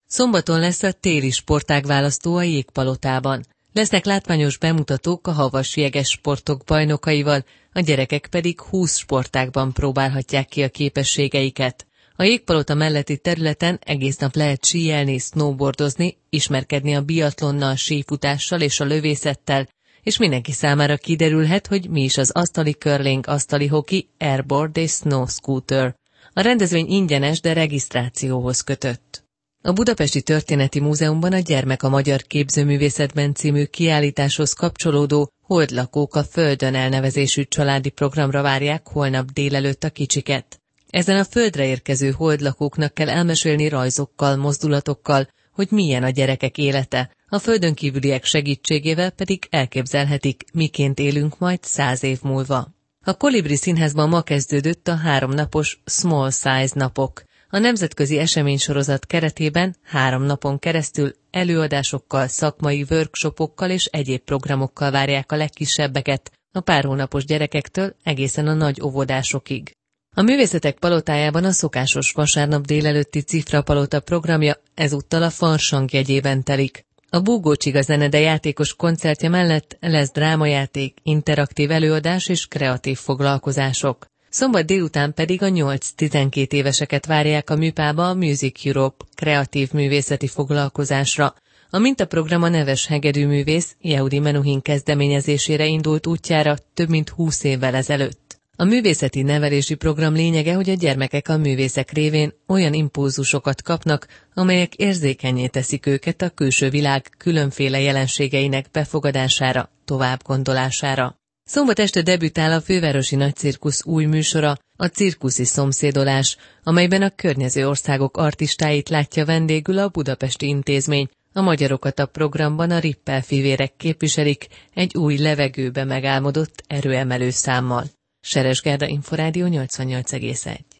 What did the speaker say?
Szombaton lesz a téli sportágválasztó a Jégpalotában. Lesznek látványos bemutatók a havas jeges sportok bajnokaival, a gyerekek pedig 20 sportágban próbálhatják ki a képességeiket. A Jégpalota melletti területen egész nap lehet síelni, snowboardozni, ismerkedni a biatlonnal, sífutással és a lövészettel, és mindenki számára kiderülhet, hogy mi is az asztali curling, asztali hoki, airboard és snow scooter. A rendezvény ingyenes, de regisztrációhoz kötött. A Budapesti Történeti Múzeumban a Gyermek a magyar képzőművészetben című kiállításhoz kapcsolódó Holdlakók a Földön elnevezésű családi programra várják holnap délelőtt a kicsiket. Ezen a földre érkező holdlakóknak kell elmesélni rajzokkal, mozdulatokkal, hogy milyen a gyerekek élete, a földön kívüliek segítségével pedig elképzelhetik, miként élünk majd 100 év múlva. A Kolibri Színházban ma kezdődött a 3 napos Small Size napok. A nemzetközi eseménysorozat keretében 3 napon keresztül előadásokkal, szakmai workshopokkal és egyéb programokkal várják a legkisebbeket, a pár hónapos gyerekektől egészen a nagy óvodásokig. A Művészetek Palotájában a szokásos vasárnap délelőtti Cifrapalota programja ezúttal a Farsang jegyében telik. A Búgó Csiga zenede játékos koncertje mellett lesz drámajáték, interaktív előadás és kreatív foglalkozások. Szombat délután pedig a 8-12 éveseket várják a műpába a Music Europe kreatív művészeti foglalkozásra. A mintaprogram a neves hegedűművész Yehudi Menuhin kezdeményezésére indult útjára több mint 20 évvel ezelőtt. A művészeti nevelési program lényege, hogy a gyermekek a művészek révén olyan impulzusokat kapnak, amelyek érzékenyé teszik őket a külső világ különféle jelenségeinek befogadására, továbbgondolására. Szombat este debütál a Fővárosi Nagycirkusz új műsora, a Cirkuszi szomszédolás, amelyben a környező országok artistáit látja vendégül a Budapesti Intézmény. A magyarokat a programban a Rippel fivérek képviselik egy új levegőbe megálmodott erőemelő számmal. Seres Gerda, Inforádió 88,1.